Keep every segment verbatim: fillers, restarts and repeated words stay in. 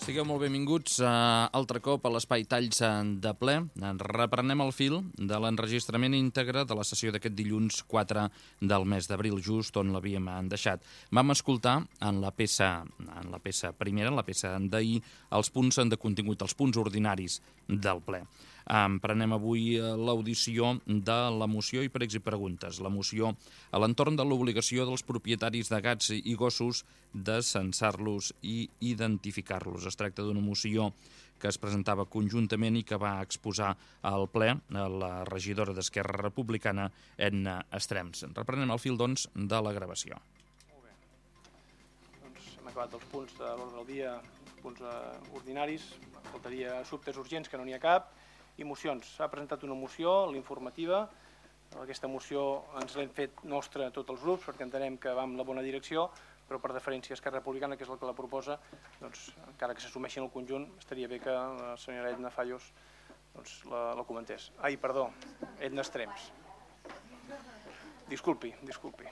Sigueu molt benvinguts uh, altre cop a l'Espai Talls de ple. Reprenem el fil de l'enregistrament íntegre de la sessió d'aquest dilluns quatre del mes d'abril, just on l'havíem deixat. Vam escoltar en la peça, en la peça primera, en la peça d'ahir, els punts de contingut, els punts ordinaris del ple. Um, prenem avui l'audició de la moció i pregs i preguntes. La moció a l'entorn de l'obligació dels propietaris de gats i gossos de censar-los i identificar-los. Es tracta d'una moció que es presentava conjuntament i que va exposar al ple la regidora d'Esquerra Republicana, Edna Estrems. Reprenem el fil, doncs, de la gravació. Molt bé. Doncs hem acabat els punts de l'ordre del dia, els punts uh, ordinaris. Faltaria assumptes urgents, que no n'hi ha cap, i mocions. S'ha presentat una moció, l'informativa. Aquesta moció ens l'hem fet nostra a tots els grups perquè entenem que va en la bona direcció, però per deferència a Esquerra Republicana, que és el que la proposa, doncs, encara que s'assumeixi en el conjunt, estaria bé que la senyora Edna Fallos doncs, la, la comentés. Ai, perdó, Edna Estrems. Disculpi, disculpi.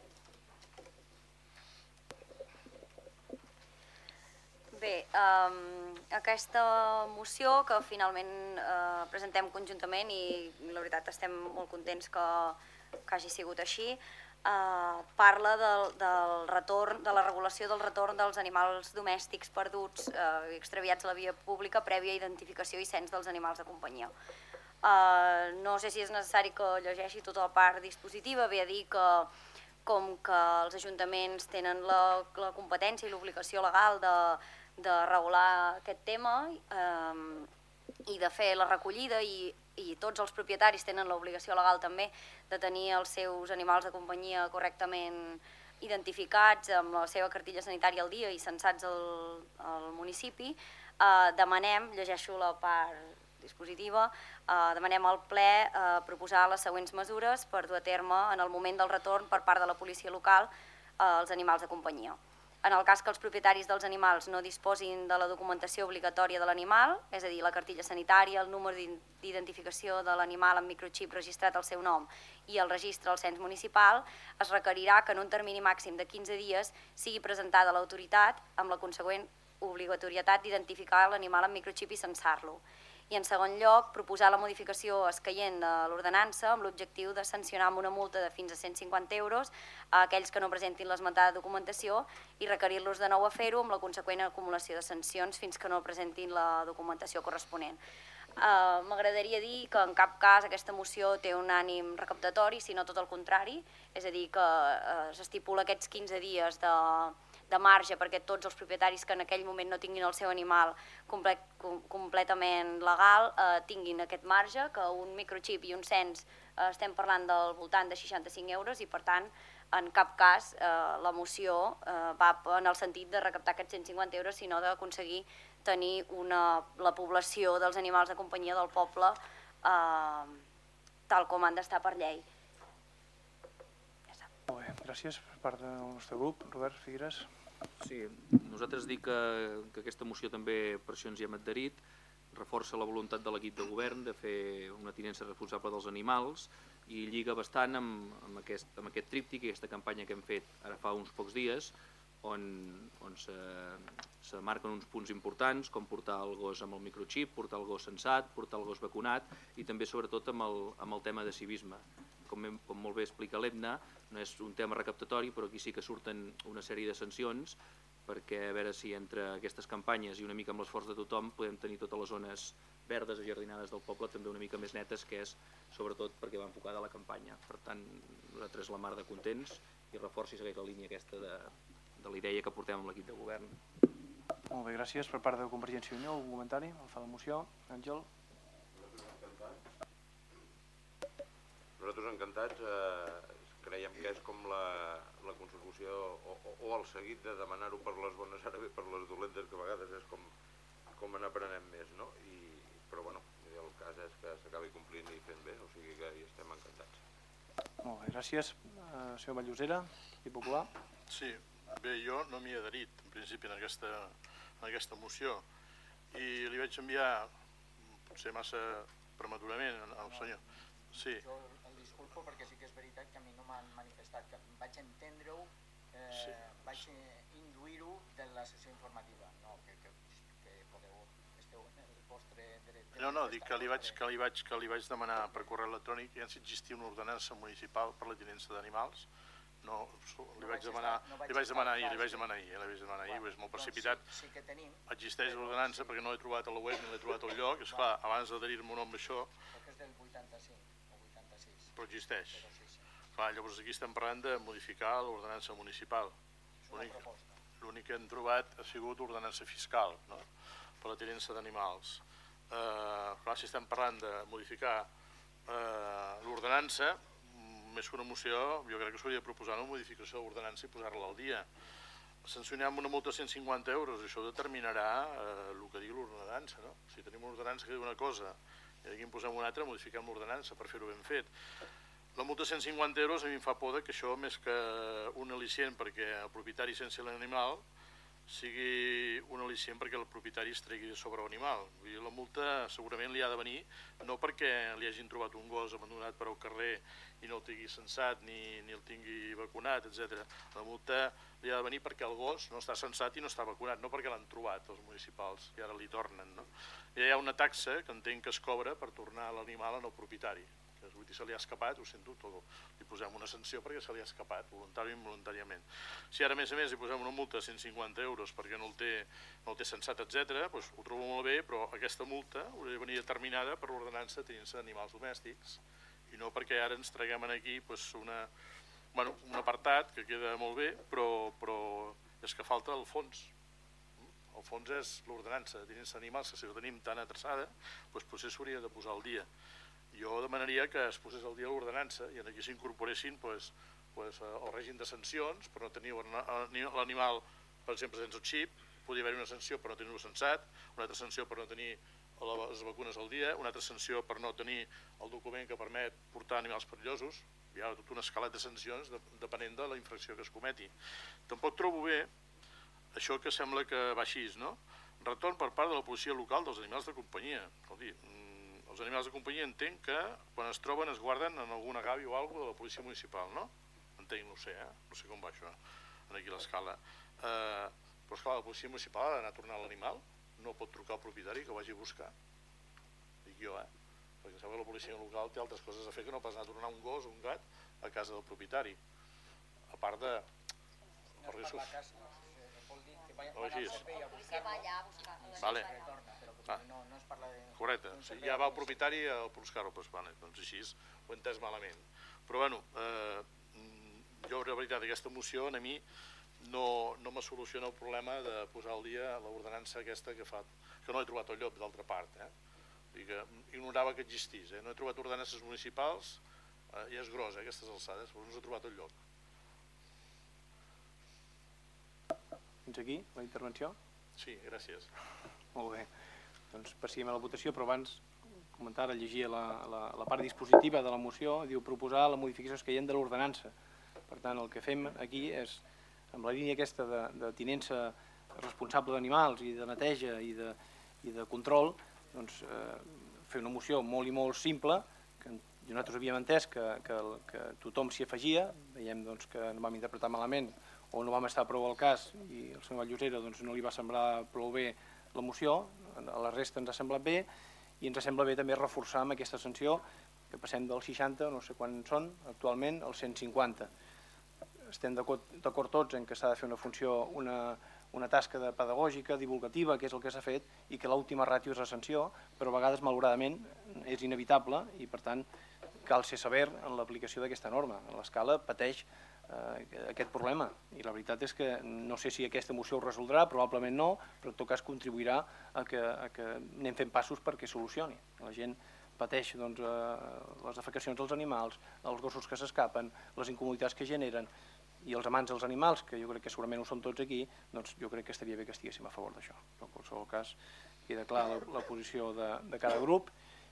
Bé, um, aquesta moció que finalment uh, presentem conjuntament i la veritat estem molt contents que, que hagi sigut així, uh, parla del, del retorn, de la regulació del retorn dels animals domèstics perduts uh, i extraviats a la via pública prèvia identificació i cens dels animals de companyia. Uh, no sé si és necessari que llegeixi tota la part dispositiva, ve a dir que com que els ajuntaments tenen la, la competència i l'obligació legal de de regular aquest tema eh, i de fer la recollida i, i tots els propietaris tenen l'obligació legal també de tenir els seus animals de companyia correctament identificats amb la seva cartilla sanitària al dia i censats al, al municipi. Eh, demanem, llegeixo la part dispositiva, eh, demanem al ple eh, proposar les següents mesures per dur a terme en el moment del retorn per part de la policia local eh, els animals de companyia. En el cas que els propietaris dels animals no disposin de la documentació obligatòria de l'animal, és a dir, la cartilla sanitària, el número d'identificació de l'animal amb microxip registrat al seu nom i el registre al cens municipal, es requerirà que en un termini màxim de quinze dies sigui presentada a l'autoritat amb la consegüent obligatorietat d'identificar l'animal amb microxip i censar-lo. I en segon lloc, proposar la modificació escaient de l'ordenança amb l'objectiu de sancionar amb una multa de fins a cent cinquanta euros a aquells que no presentin l'esmentada documentació i requerir-los de nou a fer-ho amb la conseqüent acumulació de sancions fins que no presentin la documentació corresponent. Uh, M'agradaria dir que en cap cas aquesta moció té un ànim recaptatori, sinó tot el contrari, és a dir, que uh, s'estipula aquests quinze dies de... de marge perquè tots els propietaris que en aquell moment no tinguin el seu animal complet, com, completament legal eh, tinguin aquest marge, que un microxip i un cens eh, estem parlant del voltant de seixanta-cinc euros i per tant en cap cas eh, la moció eh, va en el sentit de recaptar aquests cent cinquanta euros, sinó d'aconseguir tenir una, la població dels animals de companyia del poble eh, tal com han d'estar per llei. Molt bé, gràcies per part del nostre grup. Robert Figueres. Sí, nosaltres dic que, que aquesta moció també, per això ens hi hem adherit, reforça la voluntat de l'equip de govern de fer una tinença responsable dels animals i lliga bastant amb, amb, aquest, amb aquest tríptic i aquesta campanya que hem fet ara fa uns pocs dies, on, on se, se marquen uns punts importants, com portar el gos amb el microxip, portar el gos censat, portar el gos vacunat i també sobretot amb el, amb el tema de civisme. Com, com molt bé explica l'Edna, no és un tema recaptatori, però aquí sí que surten una sèrie de sancions perquè a veure si entre aquestes campanyes i una mica amb l'esforç de tothom podem tenir totes les zones verdes ajardinades del poble també una mica més netes, que és sobretot perquè va enfocada la campanya. Per tant, nosaltres la mar de contents i reforça i segueix la línia aquesta de, de la idea que portem amb l'equip de govern. Molt bé, gràcies. Per part de Convergència i Unió, un comentari? El fa la moció. Àngel? Nosaltres encantats, eh, creiem que és com la, la consecució o, o, o el seguit de demanar-ho per les bones, ara bé per les dolentes, que a vegades és com, com n'aprenem més, no? I, però bueno, el cas és que s'acabi complint i fent bé, o sigui que hi estem encantats. Molt bé, gràcies. Uh, senyor Vallosera, i Popular. Sí, bé, jo no m'hi he adherit, en principi, en aquesta, en aquesta moció, i li vaig enviar, potser massa prematurament, al senyor. Sí. Jo el disculpo perquè sí que és veritat que a mi no m'han manifestat, que vaig entendre-ho, eh, sí. vaig induir-ho de la sessió informativa, no, que, que, que esteu en el vostre dret. No, no, dic que li vaig, que li vaig, que li vaig demanar per correu electrònic ja si existia una ordenança municipal per la tinença d'animals. No, li vaig demanar, li vaig demanar ahir, li vaig demanar ahir, li vaig demanar ahir, és molt precipitat. Sí que tenim. Existeix l'ordenança perquè no l'he trobat a la web ni l'he trobat al lloc. Esclar, abans d'adherir-me amb això... Perquè és del vuitanta-cinc o vuitanta-sis. Però existeix. Però sí, sí. Clar, llavors aquí estem parlant de modificar l'ordenança municipal. És una proposta. L'únic que hem trobat ha sigut ordenança fiscal, no?, per la tinença d'animals. Eh, clar, si estem parlant de modificar eh, l'ordenança, més que una moció, jo crec que s'hauria de proposar una modificació de l'ordenança i posar-la al dia. Sancionar amb una multa de cent cinquanta euros, això determinarà eh, el que digui l'ordenança, no? Si tenim una ordenança que diu una cosa i aquí en posem una altra, modifiquem l'ordenança per fer-ho ben fet. La multa de cent cinquanta euros a mi em fa por que això, més que un al·licient perquè el propietari sense l'animal, sigui un al·licient perquè el propietari es tregui de sobre l'animal. La multa segurament li ha de venir no perquè li hagin trobat un gos abandonat per al carrer i no el tingui censat ni, ni el tingui vacunat, etcètera. La multa li ha de venir perquè el gos no està censat i no està vacunat, no perquè l'han trobat els municipals i ara li tornen, no? I hi ha una taxa que entenc que es cobra per tornar l'animal al propietari. Vull dir, se li ha escapat, ho sento, li posem una sanció perquè se li ha escapat, voluntari o involuntàriament. Si ara, a més a més, li posem una multa de cent cinquanta euros perquè no el té, no el té censat, etcètera, doncs ho trobo molt bé, però aquesta multa hauria de venir determinada per l'ordenança de tinença d'animals domèstics i no perquè ara ens traguem aquí doncs, una, bueno, un apartat que queda molt bé, però, però és que falta el fons. El fons és l'ordenança de tinença d'animals, que si ho tenim tan atreçada, doncs potser s'hauria de posar al dia. Jo demanaria que es posés al dia l'ordenança i aquí s'incorporessin pues, pues, el règim de sancions per no tenir l'animal, per exemple, sense el xip, podria haver una sanció per no tenir-lo censat, una altra sanció per no tenir les vacunes al dia, una altra sanció per no tenir el document que permet portar animals perillosos. Hi ha tot un escalat de sancions depenent de la infracció que es cometi. Tampoc trobo bé això que sembla que va així, no? Retorn per part de la policia local dels animals de companyia. Escolti, els animals de companyia entenc que quan es troben es guarden en alguna gavi o alguna de la policia municipal, no? Entenc, no ho sé, eh? No sé com va això, aquí l'escala. Eh, però esclar, la policia municipal ha d'anar a tornar l'animal, no pot trucar al propietari que ho vagi a buscar. Dic jo, eh? Perquè sembla que la policia local té altres coses a fer que no pas anar a tornar un gos o un gat a casa del propietari. A part de... No és per la casa, vol dir que va al servei a buscar-lo. Vale. Ah. No, no es parla de... Correcte, o sigui, ja va el propietari a buscar-ho, doncs, vale, doncs així ho he entès malament. Però bueno, eh, jo la veritat aquesta moció a mi no, no me soluciona el problema de posar al dia l'ordenança aquesta que fa, que no he trobat al lloc d'altra part, eh? I que ignorava que existís, eh? No he trobat ordenances municipals, eh, i és gros, eh, aquestes alçades, però no s'ha trobat al lloc. Fins aquí la intervenció? Sí, gràcies. Molt bé. Doncs passíem a la votació, però abans comentar, llegia la, la, la part dispositiva de la moció, diu proposar la modificació escaient de l'ordenança. Per tant, el que fem aquí és, amb la línia aquesta de, de tinença responsable d'animals i de neteja i de, i de control, doncs, eh, fer una moció molt i molt simple, que nosaltres havíem entès que, que, que tothom s'hi afegia, veiem doncs, que no vam interpretar malament o no vam estar prou al cas i el senyor Vallosera doncs, no li va semblar prou bé la moció, a la resta ens ha semblat bé i ens sembla bé també reforçar amb aquesta sanció que passem del seixanta, no sé quan són actualment, al cent cinquanta. Estem d'acord tots en que s'ha de fer una funció, una, una tasca de pedagògica, divulgativa, que és el que s'ha fet, i que l'última ràtio és la sanció, però a vegades malauradament és inevitable i per tant cal ser sever en l'aplicació d'aquesta norma. L'escala pateix eh, aquest problema i la veritat és que no sé si aquesta moció ho resoldrà, probablement no, però en tot cas contribuirà a que, a que anem fent passos perquè solucioni. La gent pateix doncs, eh, les afectacions dels animals, els gossos que s'escapen, les incomoditats que generen i els amants dels animals, que jo crec que segurament ho són tots aquí, doncs jo crec que estaria bé que estiguéssim a favor d'això. Però en qualsevol cas queda clar la, la posició de, de cada grup.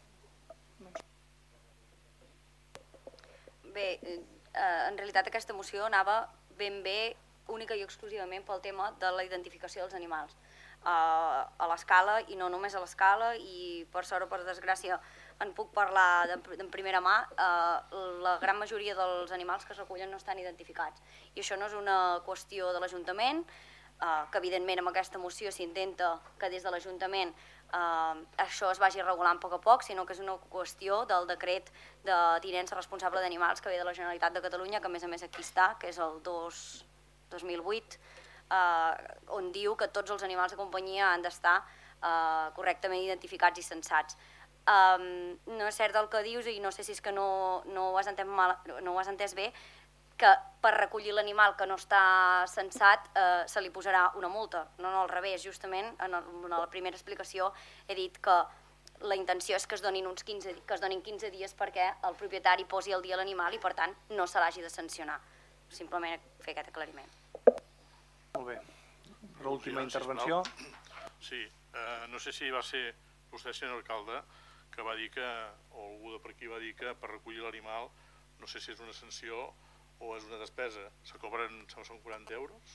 Bé, eh, en realitat aquesta moció anava ben bé única i exclusivament pel tema de la identificació dels animals eh, a l'escala i no només a l'escala i per sort o per desgràcia en puc parlar en primera mà, eh, la gran majoria dels animals que es recullen no estan identificats i això no és una qüestió de l'Ajuntament, que evidentment amb aquesta moció s'intenta que des de l'Ajuntament això es vagi regulant a poc a poc, sinó que és una qüestió del decret de tinença responsable d'animals que ve de la Generalitat de Catalunya, que a més a més aquí està, que és el dos mil vuit, on diu que tots els animals de companyia han d'estar correctament identificats i censats. No és cert el que dius i no sé si és que no ho has entès bé, que per recollir l'animal que no està censat se li posarà una multa. No, no, al revés, justament en la primera explicació he dit que la intenció és que es donin quinze dies perquè el propietari posi al dia l'animal i per tant no se l'hagi de sancionar. Simplement fer aquest aclariment. Molt bé. L'última intervenció. Sí, no sé si va ser vostè, senyor alcalde, que va dir que, o algú de per aquí va dir que per recollir l'animal, no sé si és una sanció o és una despesa, se cobren, són quaranta euros?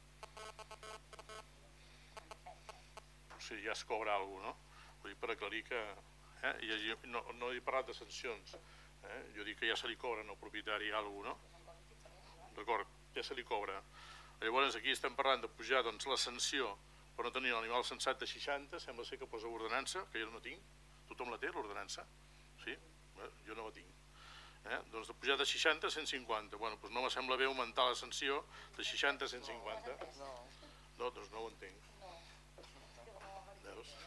O sigui, ja es cobra alguna cosa, no? Vull dir, per aclarir que... No he parlat de sancions, jo dic que ja se li cobren al propietari alguna cosa, no? D'acord, ja se li cobra. Llavors aquí estem parlant de pujar la sanció per no tenir l'animal censat de seixanta, sembla ser que posa ordenança, que jo no tinc, tothom la té, l'ordenança? Sí? Jo no la tinc. Doncs de pujar de seixanta a cent cinquanta. Bueno, doncs no me sembla bé augmentar la sanció de seixanta a cent cinquanta. No, doncs no ho entenc. Veus?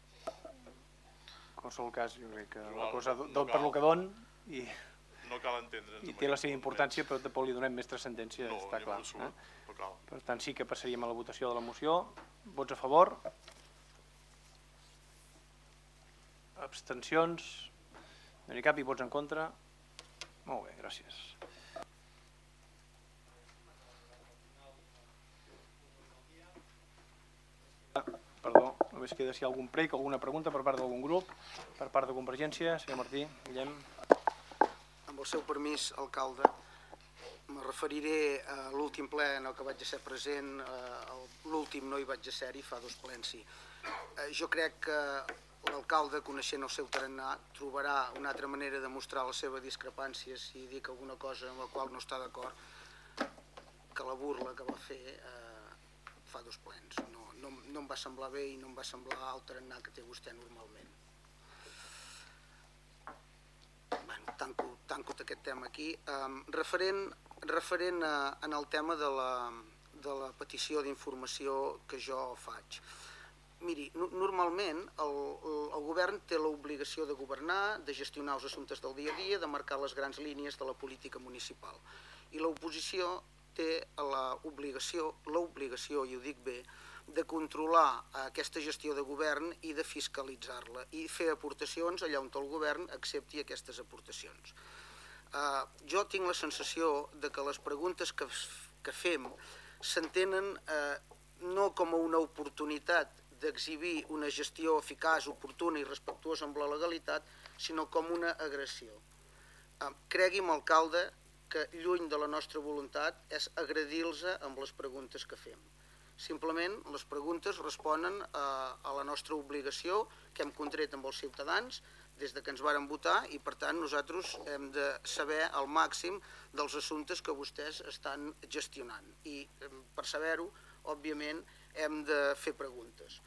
En qualsevol cas, jo crec que la cosa don per lo que don i... No cal entendre'ns. I té la seva importància, però tampoc li donem més transcendència, està clar. No cal. Per tant, sí que passaríem a la votació de la moció. Vots a favor? Abstencions? No n'hi ha cap i vots en contra? Molt bé, gràcies. Perdó, només queda si hi ha algun prec, alguna pregunta per part d'algun grup, per part de Convergència. Senyor Martí, Guillem. Amb el seu permís, alcalde, me referiré a l'últim ple en el que vaig ser present, l'últim no hi vaig ser-hi, fa dos plens sí. Jo crec que l'alcalde, coneixent el seu tarannà, trobarà una altra manera de mostrar la seva discrepància si dic alguna cosa amb la qual no està d'acord que la burla que va fer fa dos plens. No em va semblar bé i no em va semblar el tarannà que té vostè normalment. Tanco aquest tema aquí. Referent en el tema de la petició d'informació que jo faig. Miri, normalment el govern té l'obligació de governar, de gestionar els assumptes del dia a dia, de marcar les grans línies de la política municipal. I l'oposició té l'obligació, l'obligació, i ho dic bé, de controlar aquesta gestió de govern i de fiscalitzar-la i fer aportacions allà on el govern accepti aquestes aportacions. Jo tinc la sensació que les preguntes que fem s'entenen no com a una oportunitat d'exhibir una gestió eficaç, oportuna i respectuosa amb la legalitat, sinó com una agressió. Cregui'm, alcalde, que lluny de la nostra voluntat és agredir-los amb les preguntes que fem. Simplement, les preguntes responen a la nostra obligació que hem contret amb els ciutadans des que ens varen votar i, per tant, nosaltres hem de saber al màxim dels assumptes que vostès estan gestionant. I, per saber-ho, òbviament, hem de fer preguntes.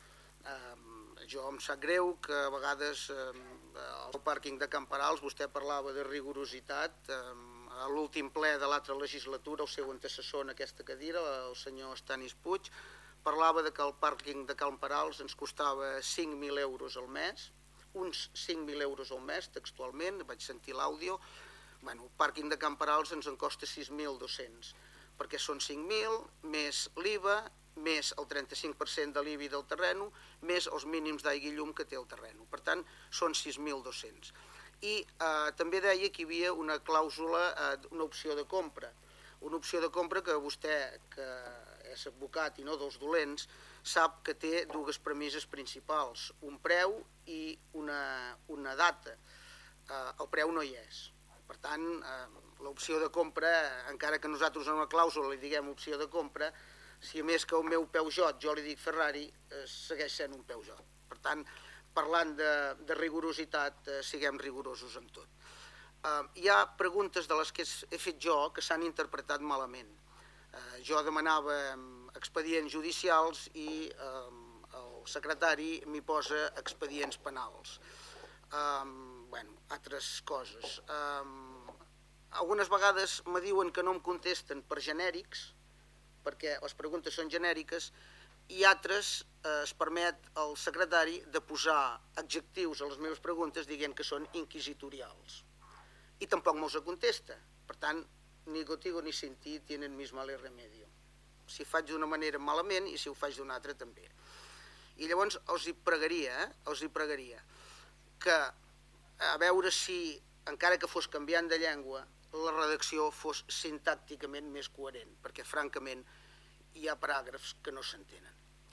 Jo em sap greu que a vegades al pàrquing de Camperals vostè parlava de rigorositat. A l'últim ple de l'altra legislatura, el seu antecessor en aquesta cadira, el senyor Estanis Puig, parlava que el pàrquing de Camperals ens costava cinc mil euros al mes, uns cinc mil euros al mes, textualment, vaig sentir l'àudio. El pàrquing de Camperals ens en costa sis mil dos-cents, perquè són cinc mil, més l'I V A, més el trenta-cinc per cent de l'I B I del terreno, més els mínims d'aigua i llum que té el terreno. Per tant, són sis mil dos-cents. I també deia que hi havia una clàusula, una opció de compra. Una opció de compra que vostè, que és advocat i no dels dolents, sap que té dues premisses principals, un preu i una data. El preu no hi és. Per tant, l'opció de compra, encara que nosaltres en una clàusula li diguem opció de compra, si a més que el meu Peugeot jo li dic Ferrari, segueix sent un Peugeot. Per tant, parlant de rigorositat, siguem rigorosos amb tot. Hi ha preguntes de les que he fet jo que s'han interpretat malament. Jo demanava expedients judicials i el secretari m'hi posa expedients penals. Bueno, altres coses. Algunes vegades me diuen que no em contesten per genèrics, perquè les preguntes són genèriques, i altres es permet al secretari de posar adjectius a les meves preguntes dient que són inquisitorials. I tampoc me'ls contesta. Per tant, ni contigo ni sin ti tienen mis males remedio. Si faig d'una manera malament i si ho faig d'una altra també. I llavors els hi pregaria, eh? els hi pregaria que a veure si, encara que fos canviant de llengua, la redacció fos sintàcticament més coherent, perquè francament hi ha paràgrafs que no s'entenen.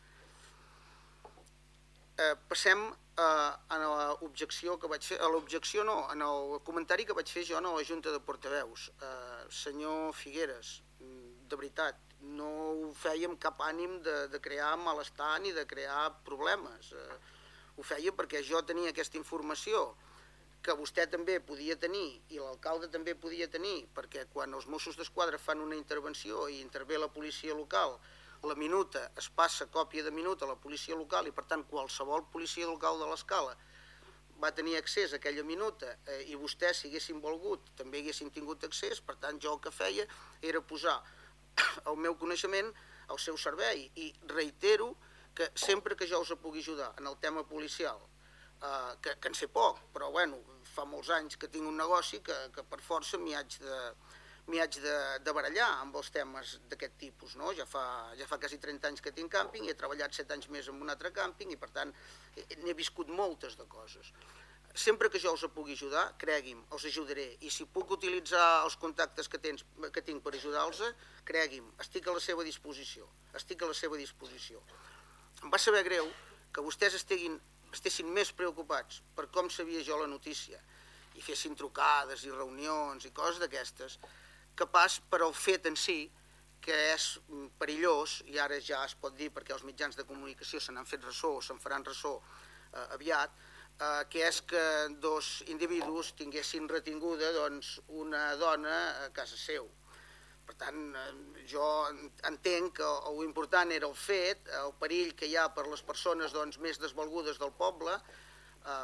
Eh, passem eh, a l'objecció que vaig fer, a l'objecció no, en el comentari que vaig fer jo a la Junta de Portaveus. Eh, senyor Figueres, de veritat, no ho feia amb cap ànim de, de crear malestar ni de crear problemes. Eh, ho feia perquè jo tenia aquesta informació que vostè també podia tenir i l'alcalde també podia tenir, perquè quan els Mossos d'Esquadra fan una intervenció i intervé la policia local, la minuta es passa còpia de minuta a la policia local i per tant qualsevol policia local de l'escala va tenir accés a aquella minuta eh, i vostès, si haguessin volgut, també haguessin tingut accés. Per tant, jo el que feia era posar el meu coneixement al seu servei i reitero que sempre que jo us pugui ajudar en el tema policial, eh, que, que en sé poc, però bueno, fa molts anys que tinc un negoci que, que per força m'hi haig de m'hi haig de, de barallar amb els temes d'aquest tipus, no? Ja fa, ja fa quasi trenta anys que tinc càmping i he treballat set anys més en un altre càmping i per tant n'he viscut moltes de coses. Sempre que jo us pugui ajudar, cregui'm, els ajudaré, i si puc utilitzar els contactes que, tens, que tinc per ajudar-los, cregui'm, estic a la seva disposició, estic a la seva disposició. Em va saber greu que vostès estiguin, estessin més preocupats per com sabia jo la notícia i fessin trucades i reunions i coses d'aquestes, que pas per al fet en si, que és perillós, i ara ja es pot dir perquè els mitjans de comunicació se n'han fet ressò o se'n faran ressò eh, aviat, eh, que és que dos individus tinguessin retinguda doncs, una dona a casa seu. Per tant, eh, jo entenc que l'important era el fet, el perill que hi ha per les persones doncs, més desvalgudes del poble. Eh,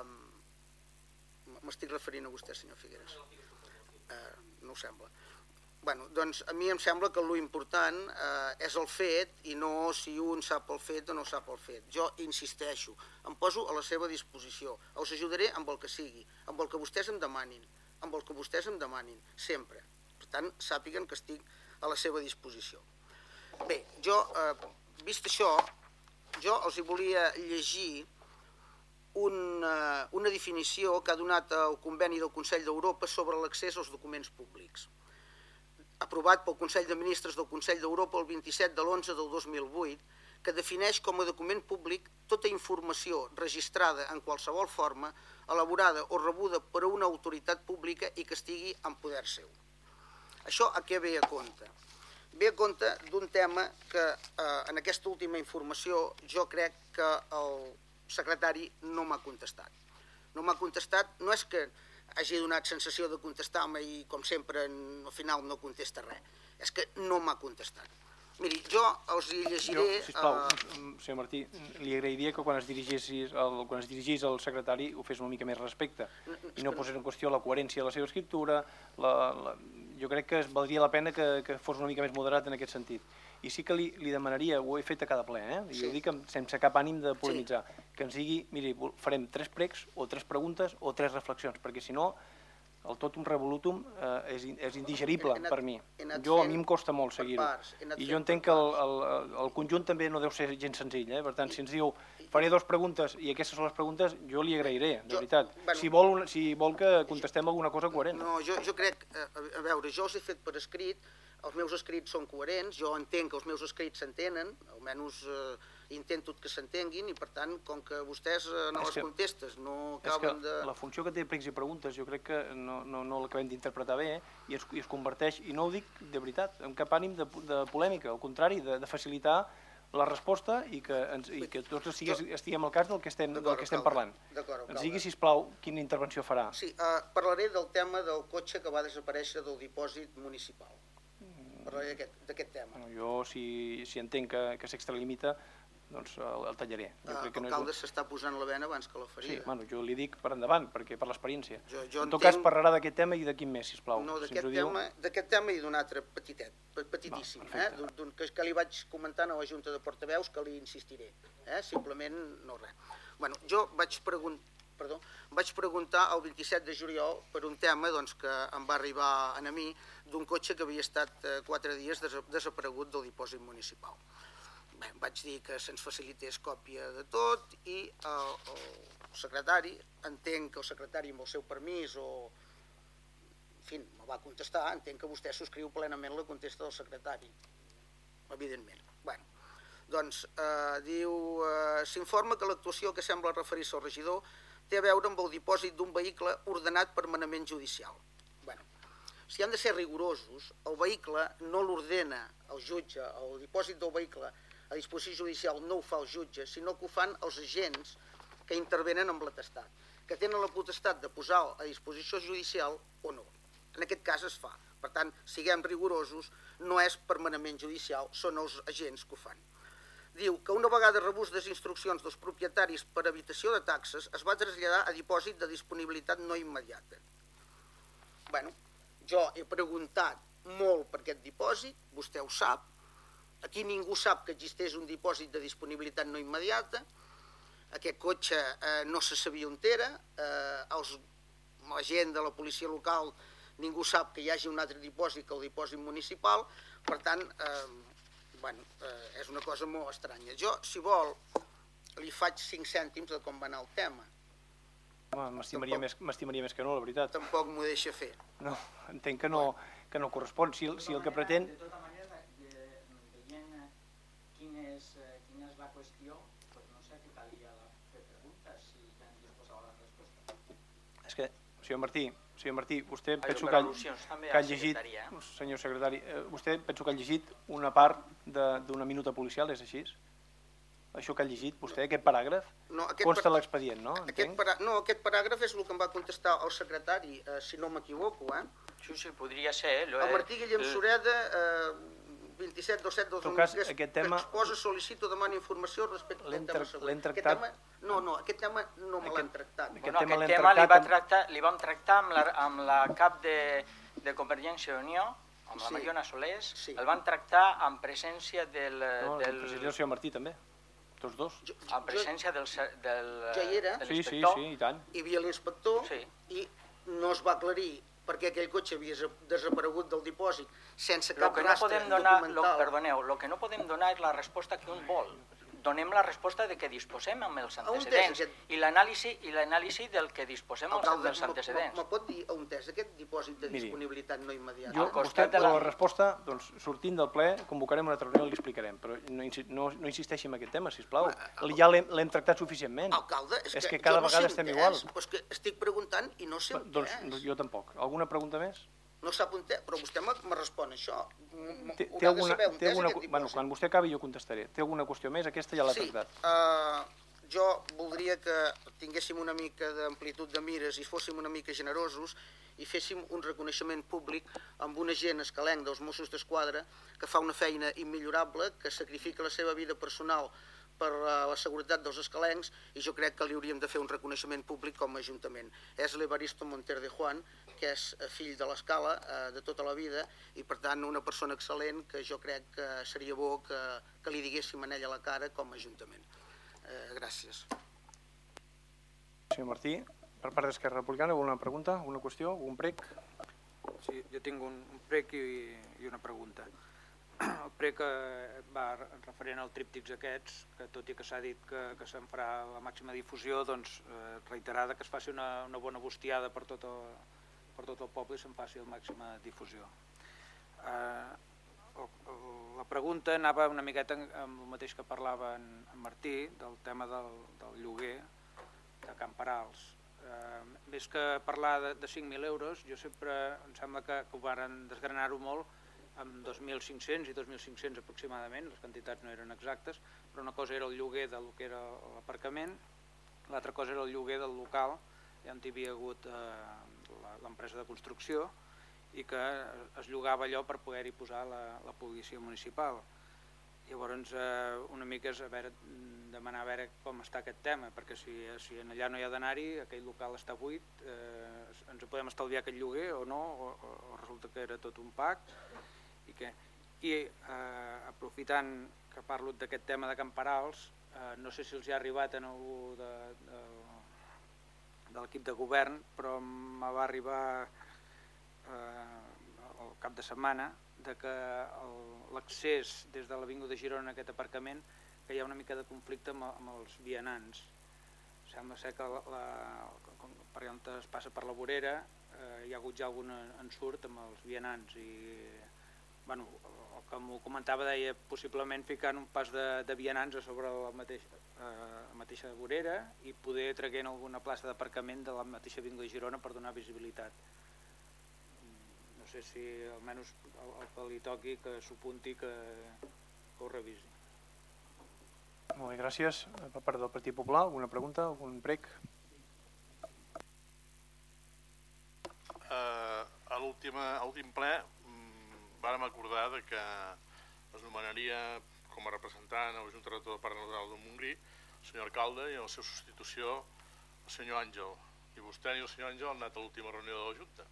M'estic referint a vostè, senyor Figueres. Eh, no ho sembla. Bueno, doncs a mi em sembla que l'important eh, és el fet i no si un sap el fet o no sap el fet. Jo insisteixo, em poso a la seva disposició, els ajudaré amb el que sigui, amb el que vostès em demanin, amb el que vostès em demanin, sempre. Per tant, sàpiguen que estic a la seva disposició. Bé, jo, eh, vist això, jo els hi volia llegir una, una definició que ha donat el Conveni del Consell d'Europa sobre l'accés als documents públics, aprovat pel Consell de Ministres del Consell d'Europa el vint-i-set de l'onze del dos mil vuit, que defineix com a document públic tota informació registrada en qualsevol forma, elaborada o rebuda per una autoritat pública i que estigui en poder seu. Això a què ve a compte? Ve a compte d'un tema que eh, en aquesta última informació jo crec que el secretari no m'ha contestat. No m'ha contestat, no és que hagi donat sensació de contestar-me i, com sempre, al final no contesta res. És que no m'ha contestat. Miri, jo els hi llegiré... Jo, sisplau, uh... senyor Martí, li agrairia que quan es dirigís el, quan es dirigís al secretari ho fes una mica més respecte i no posés en qüestió la coherència de la seva escriptura. La, la... Jo crec que es valdria la pena que, que fos una mica més moderat en aquest sentit. I sí que li, li demanaria, ho he fet a cada ple, eh? I sí. Ho dic sense cap ànim de polemitzar, sí. Que ens digui, miri, farem tres pregs o tres preguntes o tres reflexions, perquè si no, el totum revolutum eh, és, és indigerible anat, per mi. Jo, a mi em costa molt seguir-ho. I jo entenc que el, el, el conjunt també no deu ser gens senzill, eh? Per tant, si ens diu, faré dues preguntes i aquestes són les preguntes, jo li agrairé, de jo, veritat. Bueno, si, vol, si vol que contestem alguna cosa coherent. No, jo, jo crec, a veure, jo els he fet per escrit, els meus escrits són coherents, jo entenc que els meus escrits s'entenen, almenys eh, intento que s'entenguin, i per tant, com que vostès eh, no les contestes no acaben de... La funció que té pregs i preguntes jo crec que no, no, no l'acabem d'interpretar bé, eh? I, es, i es converteix, i no ho dic de veritat, amb cap ànim de, de polèmica, al contrari, de, de facilitar la resposta i que, ens, i que tots estigués, estiguem al cas del que estem, del que estem parlant. Ens digui, sisplau, quina intervenció farà. Sí, eh, parlaré del tema del cotxe que va desaparèixer del dipòsit municipal. Parlaré d'aquest tema. Jo, si entenc que s'extralimita, doncs el tallaré. L'alcalde s'està posant la bena abans que la ferida. Sí, bueno, jo li dic per endavant, perquè per l'experiència. En tot cas, parlarà d'aquest tema i de quin més, sisplau. No, d'aquest tema i d'un altre petitet, petitíssim, que li vaig comentar a la Junta de Portaveus, que li insistiré. Simplement, no res. Bueno, jo vaig preguntar, perdó, vaig preguntar el vint-i-set de juliol per un tema que em va arribar a mi d'un cotxe que havia estat quatre dies desaparegut del dipòsit municipal. Bé, vaig dir que se'ns facilités còpia de tot i el secretari, entenc que el secretari amb el seu permís o... En fi, me va contestar, entenc que vostè subscriu plenament la contesta del secretari, evidentment. Bé, doncs diu, s'informa que l'actuació que sembla referir-se al regidor té a veure amb el dipòsit d'un vehicle ordenat per manament judicial. Bé, si han de ser rigorosos, el vehicle no l'ordena el jutge, el dipòsit del vehicle a disposició judicial no ho fa el jutge, sinó que ho fan els agents que intervenen amb l'atestat, que tenen la potestat de posar a disposició judicial o no. En aquest cas es fa. Per tant, siguem rigorosos, no és per manament judicial, són els agents que ho fan. Diu que una vegada rebús les instruccions dels propietaris per evitació de taxes es va traslladar a dipòsit de disponibilitat no immediata. Bé, jo he preguntat molt per aquest dipòsit, vostè ho sap, aquí ningú sap que existeix un dipòsit de disponibilitat no immediata, aquest cotxe no se sabia on era, la gent de la policia local ningú sap que hi hagi un altre dipòsit que el dipòsit municipal, per tant, és una cosa molt estranya. Jo, si vol, li faig cinc cèntims de com va anar el tema. M'estimaria més que no, la veritat. Tampoc m'ho deixa fer. No, entenc que no correspon. Si el que pretén... De tota manera, veient quina és la qüestió, no sé què calia fer preguntes si ja ens disposava la resposta. És que, senyor Martí, senyor Martí, vostè penso que ha llegit, senyor secretari, vostè penso que ha llegit una part d'una minuta policial, és així? Això que ha llegit vostè, aquest paràgraf, consta l'expedient, no? No, aquest paràgraf és el que em va contestar el secretari, si no m'equivoco, eh? Sí, sí, podria ser. El Martí Guillem Sureda, vint-i-set del set del dos mil tres, que exposa, sol·licito, demana informació respecte al tema següent. L'hem tractat? No, no, aquest tema no me l'han tractat. Aquest tema li vam tractar amb la cap de Convergència i Unió, amb la Mariona Solés, el van tractar en presència del... No, en presència del senyor Martí també, tots dos. En presència del inspector. Ja hi era. Sí, sí, sí, i tant. Hi havia l'inspector i no es va aclarir perquè aquell cotxe havia desaparegut del dipòsit sense cap rastre documental. Perdoneu, el que no podem donar és la resposta que un vol. Donem la resposta de què disposem amb els antecedents i l'anàlisi del que disposem amb els antecedents. Me pot dir on és aquest dipòsit de disponibilitat no immediata? Jo, vostè, per la resposta, sortint del ple, convocarem una altra reunió i li explicarem, però no insisteixi en aquest tema, sisplau. Ja l'hem tractat suficientment. Alcalde, és que cada vegada estem igual. És que estic preguntant i no sé on és. Doncs jo tampoc. Alguna pregunta més? No sap on té, però vostè me respon això. Haurà de saber on té aquest dipòsit. Quan vostè acabi jo contestaré. Té alguna qüestió més? Aquesta ja l'ha tractat. Sí, jo voldria que tinguéssim una mica d'amplitud de mires i fóssim una mica generosos i féssim un reconeixement públic amb un agent escalenc dels Mossos d'Esquadra que fa una feina immillorable, que sacrifica la seva vida personal per la seguretat dels escalencs i jo crec que li hauríem de fer un reconeixement públic com a Ajuntament. És l'Evaristo Monter de Juan, que és fill de l'Escala de tota la vida i per tant una persona excel·lent que jo crec que seria bo que li diguéssim a ell a la cara com a Ajuntament. Gràcies. Senyor Martí, per part d'Esquerra Republicana, alguna pregunta, alguna qüestió, algun prec? Sí, jo tinc un prec i una pregunta. El prec va referent al tríptics aquests, que tot i que s'ha dit que se'n farà la màxima difusió, doncs reiterada que es faci una bona bustiada per tot el poble i se'n faci la màxima difusió. La pregunta anava una miqueta amb el mateix que parlava en Martí, del tema del lloguer de Camp Perals. Més que parlar de cinc mil euros, jo sempre em sembla que ho varen desgranar-ho molt amb dos mil cinc-cents i dos mil cinc-cents aproximadament, les quantitats no eren exactes, però una cosa era el lloguer del que era l'aparcament, l'altra cosa era el lloguer del local, on hi havia hagut l'empresa de construcció, i que es llogava allò per poder-hi posar la, la policia municipal. Llavors una mica és a veure, demanar a veure com està aquest tema, perquè si, si allà no hi ha d'anar-hi, aquell local està buit, eh, ens podem estalviar aquest lloguer o no, o, o resulta que era tot un pack. I, que, i eh, aprofitant que parlo d'aquest tema de camperals, eh, no sé si els hi ha arribat a algú de, de, de l'equip de govern, però me va arribar eh, al cap de setmana de que l'accés des de l'Avinguda de Girona a aquest aparcament, que hi ha una mica de conflicte amb, amb els vianants. Sembla ser que la, la, per on es passa per la vorera eh, hi ha hagut ja algun ensurt amb els vianants i bueno, el que m'ho comentava deia possiblement ficant un pas de, de vianants a sobre la mateixa, eh, la mateixa vorera i poder traguent alguna plaça d'aparcament de la mateixa Avinguda de Girona per donar visibilitat. No sé si almenys el, el que li toqui que s'apunti que, que ho revisi. Molt bé, gràcies. Per part del Partit Popular, alguna pregunta, algun prec? Uh, a l'últim ple um, vàrem acordar de que es nomenaria com a representant a la Junta Rectora del Parc Natural del Montgrí el senyor alcalde i en la seva substitució el senyor Àngel. I vostè i el senyor Àngel han anat a l'última reunió de la Junta.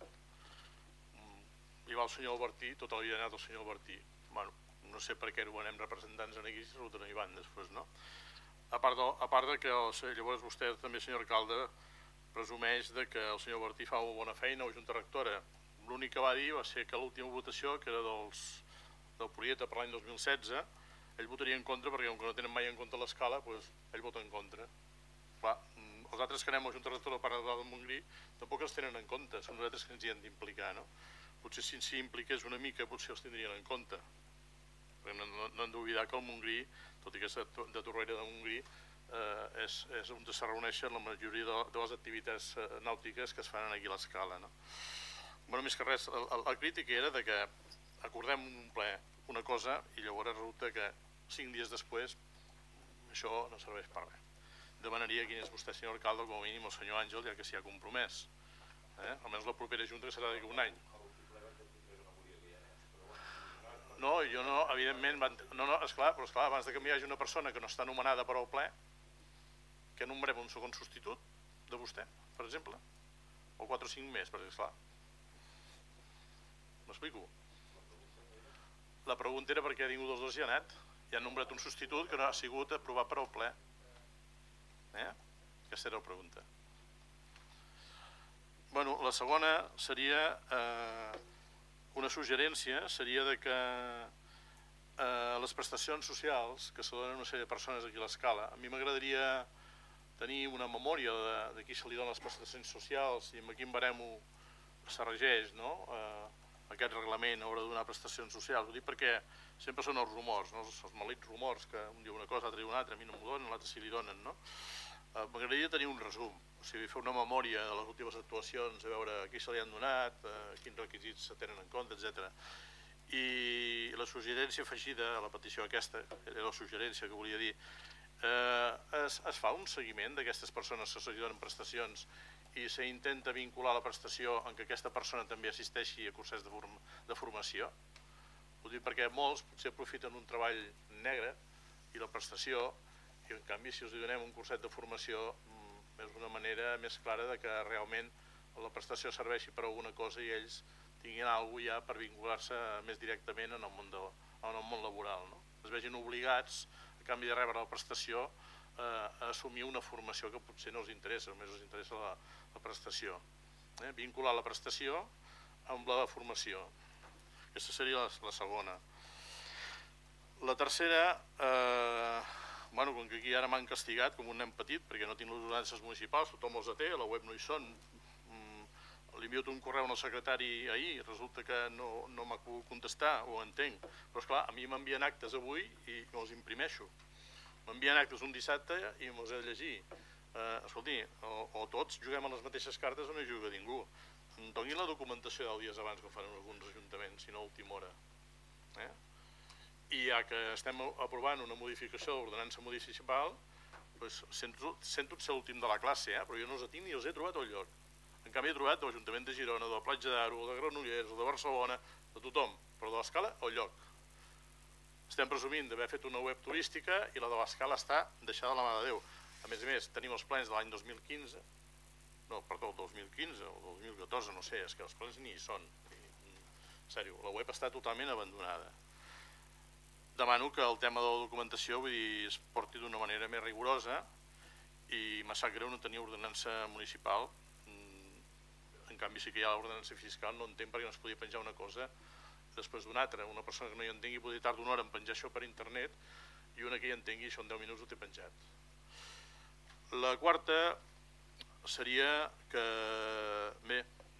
Hi va el senyor Albertí, tota la vida ha anat el senyor Albertí. Bueno, no sé per què ho anem representants aquí si resulta no hi van després, no? A part de, a part de que el, llavors vostè també, senyor alcalde, presumeix de que el senyor Albertí fa una bona feina a la Junta Rectora. L'únic que va dir va ser que l'última votació, que era dels, del projecte per l'any dos mil setze, ell votaria en contra perquè com que no tenen mai en compte l'escala, doncs ell vota en contra. Clar, els altres que anem a la Junta Rectora del Parc Natural del Montgrí tampoc els tenen en compte, són nosaltres que ens hi hem d'implicar, no? Potser si s'hi impliqués una mica potser els tindrien en compte. Perquè no, no, no hem d'oblidar que el Montgrí, tot i que és de Torroella de Montgrí, eh, és, és on se reuneixen la majoria de, de les activitats eh, nàutiques que es fan aquí a l'escala. No? Bueno, més que res, el, el, la crítica era de que acordem un ple una cosa i llavors resulta que cinc dies després això no serveix per res. Demanaria quin és vostè, senyor alcalde, com a mínim el senyor Àngel, ja que s'hi ha compromès. Eh? Almenys la propera junta que serà d'aquí un any. No, jo no, evidentment, no, no, esclar, però esclar, abans que hi hagi una persona que no està nomenada per al ple, que nombrem un segon substitut de vostè, per exemple, o quatre o cinc més, perquè esclar. M'explico? La pregunta era perquè ningú dels dos hi ha anat, i han nombrat un substitut que no ha sigut aprovat per al ple. Eh? Aquesta era la pregunta. Bueno, la segona seria... Eh, una suggerència seria de que eh, les prestacions socials que se donen a una sèrie de persones aquí a l'escala, a mi m'agradaria tenir una memòria de, de qui se li donen les prestacions socials i amb quin barem se regeix, no? eh, aquest reglament a l'hora de donar prestacions socials. Ho dic perquè sempre són els rumors, no? els, els malits rumors, que un diu una cosa, l'altre diu una altra, a mi no m'ho donen, l'altre sí li donen. No? Eh, m'agradaria tenir un resum, o sigui, fer una memòria de les últimes actuacions, a veure a qui se li han donat, eh, quins requisits se tenen en compte, etcètera. I la suggerència afegida a la petició aquesta, era la suggerència que volia dir, eh, es, es fa un seguiment d'aquestes persones que se li donen prestacions i s'intenta vincular la prestació en que aquesta persona també assisteixi a cursos de, form de formació. Ho dic perquè molts potser aprofiten un treball negre i la prestació, i en canvi si els donem un curset de formació és una manera més clara de que realment la prestació serveixi per alguna cosa i ells tinguin alguna cosa ja per vincular-se més directament en el món, de, en el món laboral. No? Es vegin obligats, a canvi de rebre la prestació, eh, a assumir una formació que potser no els interessa, només els interessa la, la prestació. Eh? Vincular la prestació amb la formació. Aquesta seria la, la segona. La tercera... Eh, Bueno, com que aquí ara m'han castigat com un nen petit perquè no tinc les ordenances municipals, tothom els té, a la web no hi són. Li envio un correu al secretari ahir, resulta que no, no m'ha pogut contestar, ho entenc. Però esclar, a mi m'envien actes avui i me'ls imprimeixo. M'envien actes un dissabte i me'ls he de llegir. Eh, escolti, o, o tots juguem a les mateixes cartes o no hi juga ningú. Doni la documentació deu dies abans que fan alguns ajuntaments, si no a última hora. Eh? I ja que estem aprovant una modificació de l'ordenança municipal, doncs sento, sento ser l'últim de la classe, eh? Però jo no els tinc ni els he trobat al lloc. En canvi he trobat de l'Ajuntament de Girona, de la Platja d'Aro, de Granollers, o de Barcelona, de tothom, però de l'Escala al lloc. Estem presumint d'haver fet una web turística i la de l'Escala està deixada a la mà de Déu. A més a més, tenim els plans de l'any dos mil quinze, no, perdó, el dos mil quinze o dos mil catorze, no sé, és que els plans ni hi són. En sèrio, la web està totalment abandonada. Demano que el tema de la documentació vull dir, es porti d'una manera més rigorosa i m'ha sap greu no tenir ordenança municipal. En canvi sí que hi ha l'ordenança fiscal, no entenc per què no es podia penjar una cosa després d'una altra. Una persona que no hi entengui podria tardar una hora en penjar això per internet i una que hi entengui això en deu minuts ho té penjat. La quarta seria que, bé,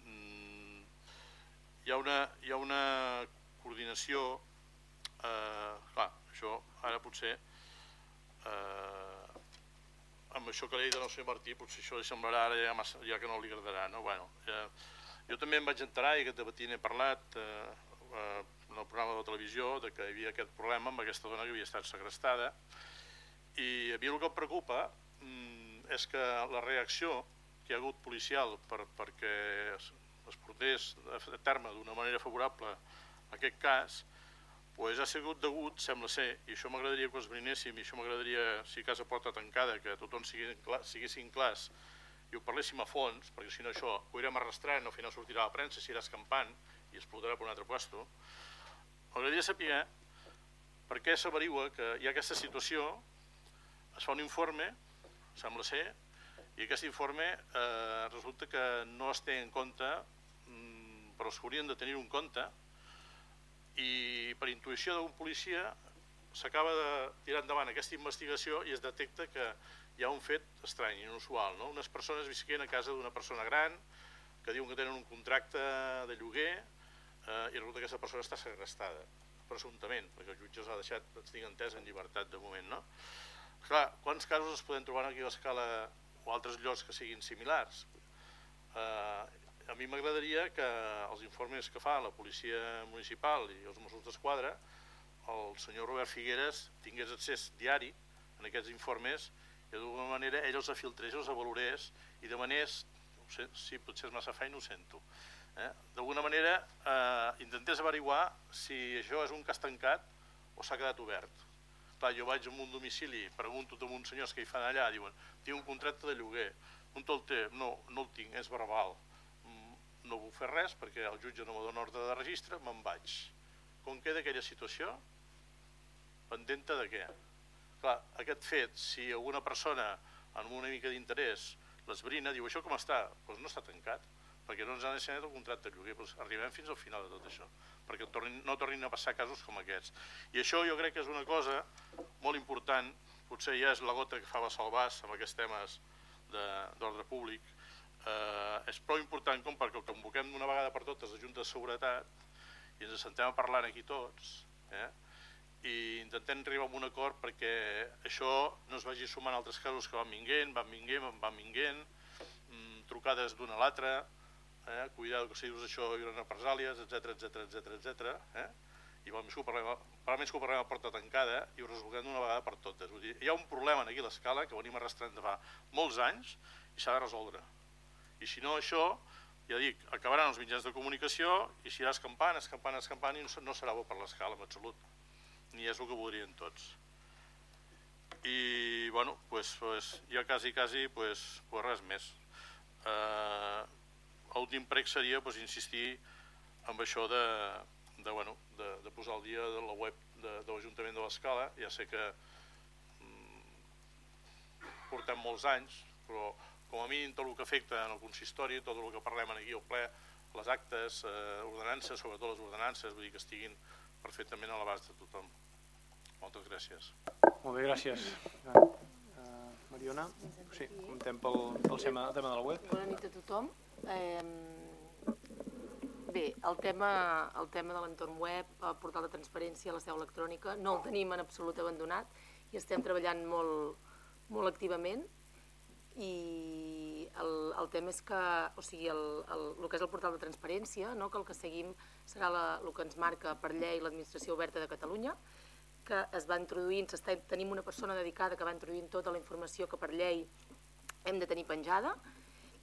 hi ha una, hi ha una coordinació, eh, clar, això ara potser, eh, amb això que li he dit al senyor Martí, potser això li semblarà ara ja, massa, ja que no li agradarà. No? Bueno, ja, jo també em vaig enterar, i aquest dematí n'he parlat eh, eh, en el programa de la televisió, de que hi havia aquest problema amb aquesta dona que havia estat segrestada, i a mi el que em preocupa mm, és que la reacció que hi ha hagut policial per, perquè es, es portés a terme d'una manera favorable a aquest cas, pues ha sigut degut, sembla ser, i això m'agradaria que ho esbrinéssim, i això m'agradaria, si a casa porta tancada, que tothom siguessin clars i ho parléssim a fons, perquè si no això ho irem arrastrant, al final sortirà a la premsa, s'irà escampant i explotarà per un altre puesto. M'agradaria saber per què s'averigua que hi ha aquesta situació, es fa un informe, sembla ser, i aquest informe eh, resulta que no es té en compte, mmm, però s'haurien de tenir en compte, i per intuïció d'un policia s'acaba de tirar endavant aquesta investigació i es detecta que hi ha un fet estrany, inusual, no? Unes persones visquent a casa d'una persona gran que diuen que tenen un contracte de lloguer eh, i resulta que aquesta persona està segrestada, presumptament, perquè el jutge els ha deixat, els tinc entès, en llibertat de moment, no? Clar, quants casos es poden trobar aquí a l'Escala o altres llocs que siguin similars? Eh, a mi m'agradaria que els informes que fa la policia municipal i els Mossos d'Esquadra, el senyor Robert Figueres tingués accés diari en aquests informes i d'alguna manera ell els filtrés, els valorés i demanés, no sé, si potser és massa feina, ho sento, eh? d'alguna manera eh, intentés averiguar si això és un cas tancat o s'ha quedat obert. Clar, jo vaig a un domicili, pregunto a uns senyors que hi fan allà, diuen, tinc un contracte de lloguer, on te'l té? No, no el tinc, és verbal. No vull fer res perquè el jutge no me dona ordre de registre, me'n vaig. Com queda aquella situació? Pendenta de què? Clar, aquest fet, si alguna persona amb una mica d'interès l'esbrina, diu, això com està? Doncs no està tancat, perquè no ens han ensenyat el contracte de lloguer. Doncs arribem fins al final de tot això, perquè no tornin a passar casos com aquests. I això jo crec que és una cosa molt important, potser ja és la gota que fa vessar el vas amb aquests temes d'ordre públic. Eh, és prou important com perquè el convoquem d'una vegada per totes a Junta de Seguretat i ens sentem a parlar aquí tots eh, i intentem arribar a un acord perquè això no es vagi sumant altres casos que van vinguent, van vinguent, van vinguent, mm, trucades d'una a l'altra, eh, cuidado que si dius això hi haurà represàlies, etcètera, etcètera, etcètera, etcètera, eh? I val més que ho parlem, més que ho parlem a porta tancada i ho resolguem d'una vegada per totes. Vull dir, hi ha un problema aquí a l'Escala que venim arrastrant de fa molts anys i s'ha de resoldre. I si no això, ja dic, acabaran els mitjans de comunicació i si irà escampant, escampant, escampant i no serà bo per l'Escala en absolut, ni és el que voldrien tots. I, bueno, pues, pues, ja quasi, quasi, pues, pues res més. Eh, L'últim prec seria pues, insistir en això de, de, bueno, de, de posar al dia de la web de, de l'Ajuntament de l'Escala. Ja sé que mm, portem molts anys, però com a mínim tot el que afecta en el consistori, tot el que parlem aquí al ple, les actes, eh, ordenances, sobretot les ordenances, vull dir que estiguin perfectament a l'abast de tothom. Moltes gràcies. Molt bé, gràcies. Uh, Mariona, sí, comptem pel, pel tema, tema de la web. Bona nit a tothom. Eh, bé, el tema, el tema de l'entorn web, el portal de transparència, la seu electrònica, no el tenim en absolut abandonat i estem treballant molt, molt activament. I el, el tema és que, o sigui, el, el, el que és el portal de transparència, no? Que el que seguim serà la, el que ens marca per llei l'Administració Oberta de Catalunya, que es va introduint, tenim una persona dedicada que va introduint tota la informació que per llei hem de tenir penjada.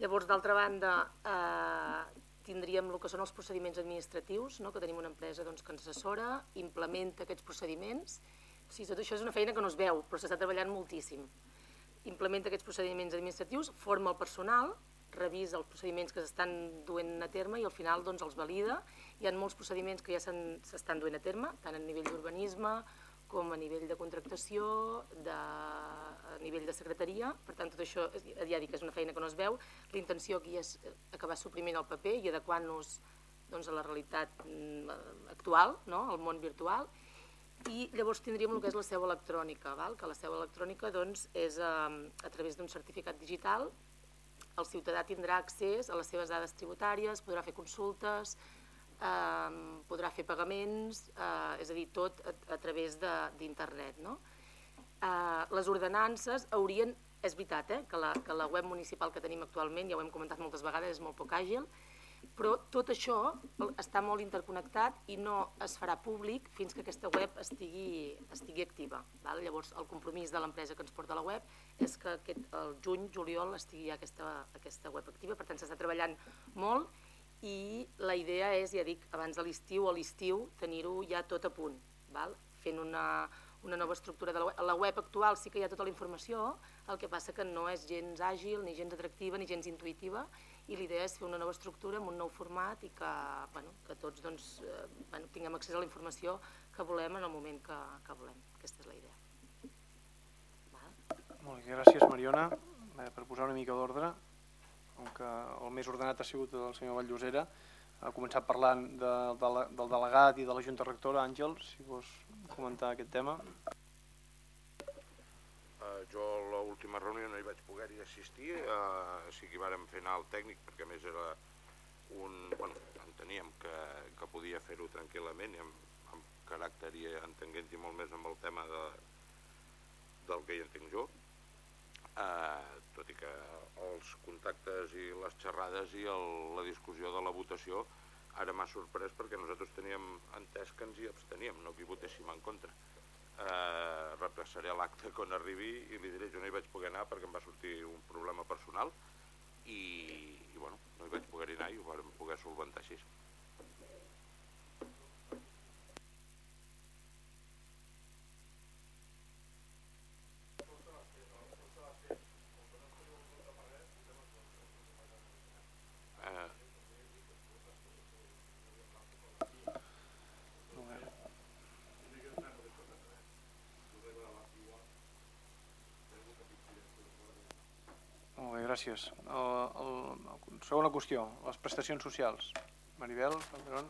Llavors, d'altra banda, eh, tindríem el que són els procediments administratius, no? Que tenim una empresa doncs, que ens assessora, implementa aquests procediments. O sigui, tot això és una feina que no es veu, però s'està treballant moltíssim. Implementa aquests procediments administratius, forma el personal, revisa els procediments que s'estan duent a terme i al final doncs, els valida. Hi ha molts procediments que ja s'estan duent a terme, tant a nivell d'urbanisme com a nivell de contractació, de, a nivell de secretaria. Per tant, tot això ja dic que és una feina que no es veu. La intenció aquí és acabar suprimint el paper i adequant-nos doncs, a la realitat actual, no? Al món virtual. I llavors tindríem el que és la seu electrònica, val? Que la seu electrònica doncs, és a, a través d'un certificat digital. El ciutadà tindrà accés a les seves dades tributàries, podrà fer consultes, eh, podrà fer pagaments, eh, és a dir, tot a, a través d'internet. No? Eh, les ordenances haurien, és veritat, eh, que, la, que la web municipal que tenim actualment, ja ho hem comentat moltes vegades, és molt poc àgil, però tot això està molt interconnectat i no es farà públic fins que aquesta web estigui, estigui activa. Val? Llavors, el compromís de l'empresa que ens porta la web és que aquest, el juny, juliol, estigui ja aquesta, aquesta web activa. Per tant, s'està treballant molt i la idea és, ja dic, abans de l'estiu o l'estiu, tenir-ho ja tot a punt, val? Fent una, una nova estructura de la web. A la web actual sí que hi ha tota la informació, el que passa que no és gens àgil, ni gens atractiva, ni gens intuïtiva, i l'idea és fer una nova estructura amb un nou format i que, bueno, que tots doncs, eh, bueno, tinguem accés a la informació que volem en el moment que, que volem. Aquesta és la idea. Val? Molt bé, gràcies, Mariona. Bé, per posar una mica d'ordre, com que el més ordenat ha sigut el senyor Vall-llosera, ha començat parlant de, de, del delegat i de la Junta Rectora. Àngel, si vols comentar aquest tema. Uh, jo a l'última reunió no hi vaig poder-hi assistir, uh, sí que hi vàrem fer anar al tècnic perquè a més era un... Bueno, enteníem que, que podia fer-ho tranquil·lament i amb, amb caràcter i entenguent-hi molt més amb el tema de, del que hi entenc jo, uh, tot i que els contactes i les xerrades i el, la discussió de la votació ara m'ha sorprès perquè nosaltres teníem entès que ens hi absteníem, no que hi votéssim en contra. Eh, repassaré l'acte quan arribi i li diré, jo no hi vaig poder anar perquè em va sortir un problema personal i, i bueno, no hi vaig poder anar i ho vam poder solventar així. Gràcies. El, el, segona qüestió, les prestacions socials. Maribel, Calderón.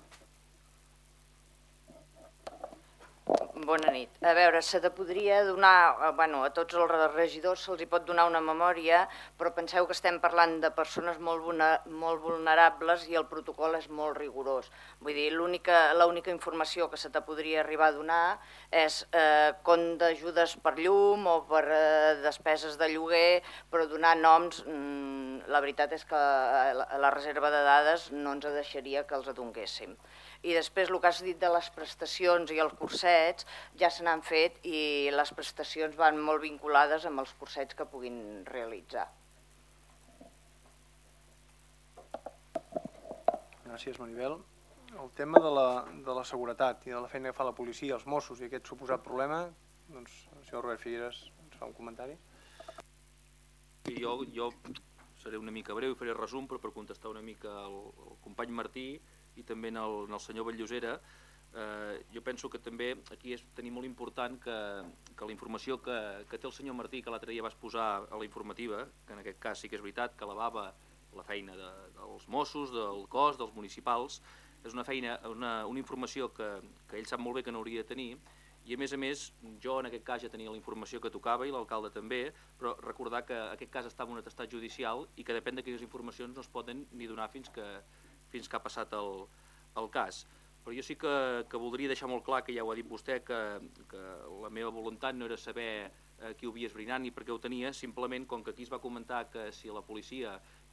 Bona nit. A veure, se te podria donar, bueno, a tots els regidors se'ls hi pot donar una memòria, però penseu que estem parlant de persones molt, molt vulnerables i el protocol és molt rigorós. Vull dir, l'única informació que se te podria arribar a donar és eh, compte d'ajudes per llum o per eh, despeses de lloguer, però donar noms, mmm, la veritat és que la, la reserva de dades no ens deixaria que els adonguéssim. I després el que has dit de les prestacions i els cursets ja se n'han fet i les prestacions van molt vinculades amb els cursets que puguin realitzar. Gràcies, Maribel. El tema de la, de la seguretat i de la feina que fa la policia, els Mossos i aquest suposat problema, doncs el senyor Robert Figueres ens fa un comentari. Jo, jo seré una mica breu i faré resum, però per contestar una mica al, al company Martí i també en el, en el senyor Vall-llosera, eh, jo penso que també aquí és tenir molt important que, que la informació que, que té el senyor Martí, que l'altre dia vas posar a la informativa, que en aquest cas sí que és veritat que lavava la feina de, dels Mossos, del cos, dels municipals, és una feina, una, una informació que, que ell sap molt bé que no hauria de tenir, i a més a més jo en aquest cas ja tenia la informació que tocava i l'alcalde també, però recordar que aquest cas està en un atestat judicial i que depèn d'aquelles informacions no es poden ni donar fins que fins que ha passat el, el cas. Però jo sí que, que voldria deixar molt clar, que ja ho ha dit vostè, que, que la meva voluntat no era saber eh, qui ho havia esbrinat ni per què ho tenia, simplement com que aquí es va comentar que si la policia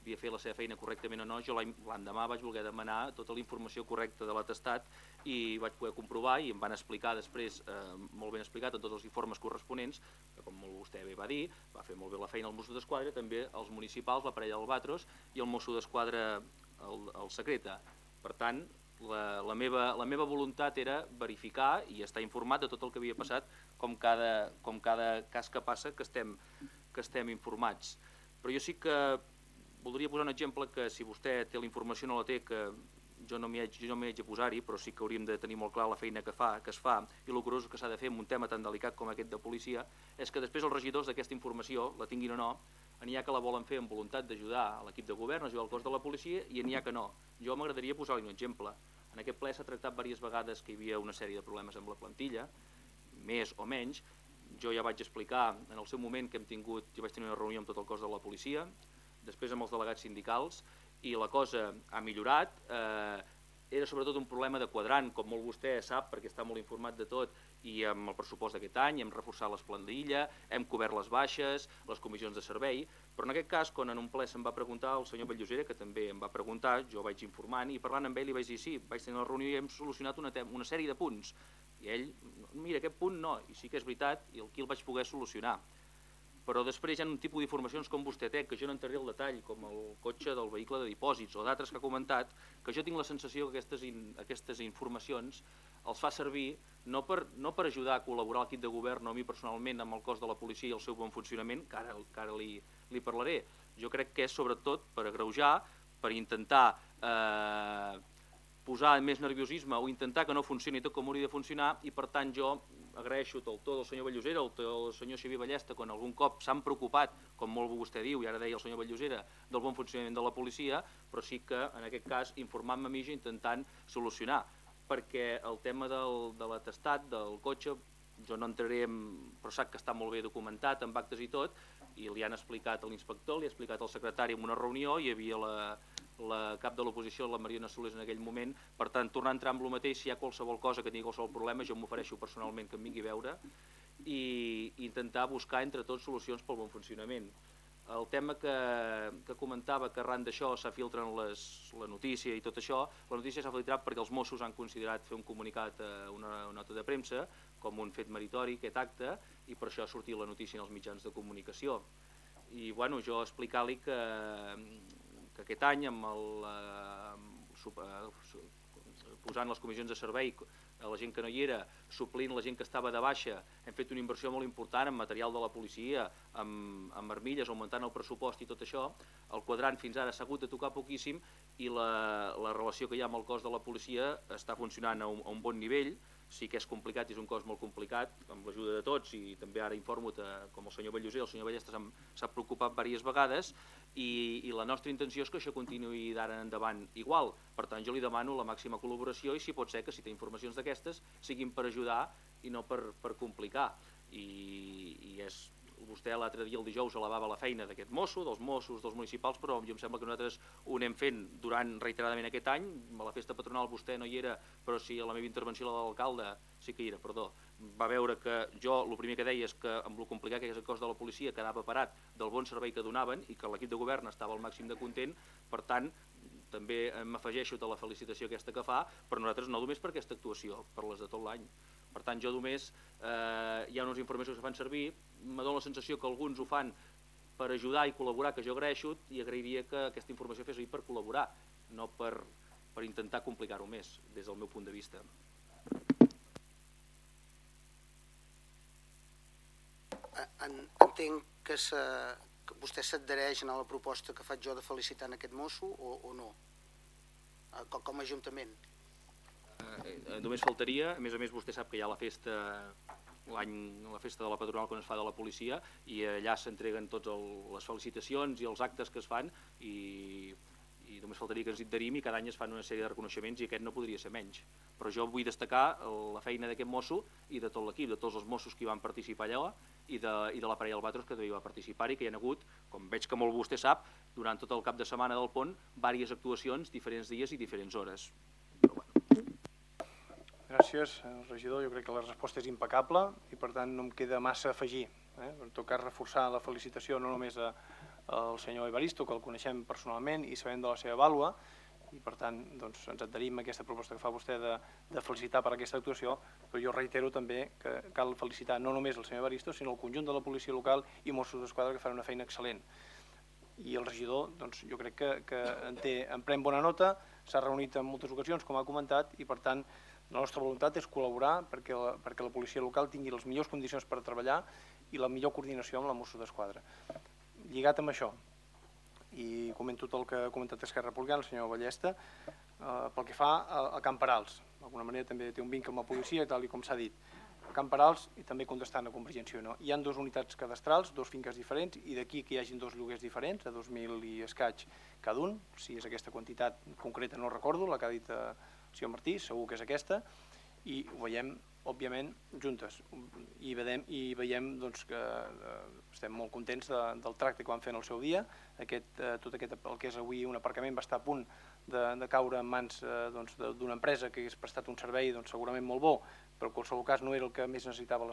havia fet la seva feina correctament o no, jo l'endemà vaig voler demanar tota la informació correcta de l'atestat i vaig poder comprovar i em van explicar després, molt ben explicat en tots els informes corresponents, que com vostè bé va dir, va fer molt bé la feina el Mosso d'Esquadra, també els municipals, la parella d'Albatros i el Mosso d'Esquadra el secreta. Per tant, la meva voluntat era verificar i estar informat de tot el que havia passat, com cada cas que passa que estem informats. Però jo sí que voldria posar un exemple que si vostè té la informació no la té, que jo no m'hi haig de posar-hi, però sí que hauríem de tenir molt clar la feina que es fa i el gros que s'ha de fer en un tema tan delicat com aquest de policia, és que després els regidors d'aquesta informació, la tinguin o no, n'hi ha que la volen fer amb voluntat d'ajudar a l'equip de govern, ajudar al cos de la policia, i n'hi ha que no. Jo m'agradaria posar-li un exemple. En aquest ple s'ha tractat diverses vegades que hi havia una sèrie de problemes amb la plantilla, més o menys. Jo ja vaig explicar en el seu moment que hem tingut, jo vaig tenir una reunió amb tot el cos de la policia, després amb els delegats sindicals, i la cosa ha millorat. Era sobretot un problema de quadrant, com molt vostè sap, perquè està molt informat de tot, i amb el pressupost d'aquest any hem reforçat les plantilles, hem cobert les baixes, les comissions de servei, però en aquest cas, quan en un ple se'm va preguntar el senyor Vallllosera, que també em va preguntar, jo vaig informant, i parlant amb ell li vaig dir, sí, vaig tenir la reunió i hem solucionat una sèrie de punts. I ell, mira, aquest punt no, i sí que és veritat, i aquí el vaig poder solucionar. Però després hi ha un tipus d'informacions com vostè té, que jo no entraré al detall, com el cotxe del vehicle de dipòsits o d'altres que ha comentat, que jo tinc la sensació que aquestes informacions els fa servir no per ajudar a col·laborar l'equip de govern o a mi personalment amb el cos de la policia i el seu bon funcionament, que ara li parlaré. Jo crec que és sobretot per agreujar, per intentar posar més nerviosisme o intentar que no funcioni tot com hauria de funcionar, i per tant jo agraeixo el to del senyor Vallllosera, el to del senyor Xavier Ballesta, quan algun cop s'han preocupat, com molt vostè diu, i ara deia el senyor Vallllosera, del bon funcionament de la policia, però sí que en aquest cas informant-me a mi i intentant solucionar, perquè el tema de l'atestat, del cotxe, jo no entraré, però sap que està molt bé documentat, amb actes i tot, i li han explicat a l'inspector, li ha explicat al secretari en una reunió, hi havia la cap de l'oposició, la Mariona Solés, en aquell moment. Per tant, tornar a entrar amb el mateix, si hi ha qualsevol cosa que tingui qualsevol problema, jo m'ofereixo personalment que em vingui a veure i intentar buscar entre tots solucions pel bon funcionament. El tema que comentava, que arran d'això s'ha filtrat la notícia i tot això, la notícia s'ha filtrat perquè els Mossos han considerat fer un comunicat, una nota de premsa, com un fet meritori, aquest acte, i per això ha sortit la notícia en els mitjans de comunicació. I bueno, jo explicar-li que aquest any, posant les comissions de servei a la gent que no hi era, suplint la gent que estava de baixa, hem fet una inversió molt important en material de la policia, amb armilles, augmentant el pressupost i tot això. El quadrant fins ara s'ha hagut de tocar poquíssim i la relació que hi ha amb el cos de la policia està funcionant a un bon nivell. Sí que és complicat i és un cos molt complicat, amb l'ajuda de tots, i també ara informo que, com el senyor Vallllosera, el senyor Ballesta s'ha preocupat diverses vegades, i la nostra intenció és que això continuï d'ara endavant igual. Per tant, jo li demano la màxima col·laboració i si pot ser que si té informacions d'aquestes siguin per ajudar i no per complicar. I és... Vostè l'altre dia, el dijous, elevava la feina d'aquest mosso, dels Mossos, dels municipals, però jo em sembla que nosaltres ho anem fent durant reiteradament aquest any. A la festa patronal vostè no hi era, però sí a la meva intervenció, la de l'alcalde, sí que hi era, perdó. Va veure que jo el primer que deia és que amb el complicat que és el cos de la policia quedava parat del bon servei que donaven i que l'equip de govern estava al màxim de content. Per tant, també m'afegeixo de la felicitació aquesta que fa, però nosaltres no només per aquesta actuació, per les de tot l'any. Per tant, jo només hi ha unes informacions que fan servir, me dóna la sensació que alguns ho fan per ajudar i col·laborar, que jo agraeixo, i agrairia que aquesta informació fes servir per col·laborar, no per intentar complicar-ho més, des del meu punt de vista. Entenc que vostè s'adhereix a la proposta que faig jo de felicitar aquest mosso o no, com a Ajuntament? Només faltaria, a més a més vostè sap que hi ha la festa la festa de la patronal quan es fa de la policia i allà s'entreguen totes les felicitacions i els actes que es fan i només faltaria que ens adherim i cada any es fan una sèrie de reconeixements i aquest no podria ser menys. Però jo vull destacar la feina d'aquest mosso i de tot l'equip, de tots els Mossos que hi van participar allà i de la parella Albatros que també hi va participar i que hi ha hagut, com veig que molt vostè sap, durant tot el cap de setmana del pont, diverses actuacions, diferents dies i diferents hores. Gràcies, regidor. Jo crec que la resposta és impecable i per tant no em queda massa a afegir. En tot cas, reforçar la felicitació no només a el senyor Evaristo, que el coneixem personalment i sabem de la seva vàlua, i per tant ens adherim a aquesta proposta que fa vostè de felicitar per aquesta actuació, però jo reitero també que cal felicitar no només el senyor Evaristo, sinó el conjunt de la policia local i Mossos d'Esquadra, que fan una feina excel·lent. I el regidor, jo crec que en pren bona nota, s'ha reunit en moltes ocasions, com ha comentat, i per tant la nostra voluntat és col·laborar perquè la policia local tingui les millors condicions per treballar i la millor coordinació amb la Mossos d'Esquadra. Lligat amb això, i comento tot el que ha comentat Esquerra Republicana, el senyor Ballesta, pel que fa a Camperals. D'alguna manera també té un vincle amb la policia, tal com s'ha dit. A Camperals, i també contestant a Convergència i Unió, hi ha dues unitats cadastrals, dos finques diferents, i d'aquí que hi hagin dos lloguers diferents, de dos mil i escaig cada un, si és aquesta quantitat concreta no recordo, la que ha dit el senyor Martí, segur que és aquesta, i ho veiem, òbviament, juntes. I veiem que estem molt contents del tracte que van fer en el seu dia. Tot aquest, el que és avui un aparcament, va estar a punt de caure en mans d'una empresa que hagués prestat un servei segurament molt bo, però en qualsevol cas no era el que més necessitava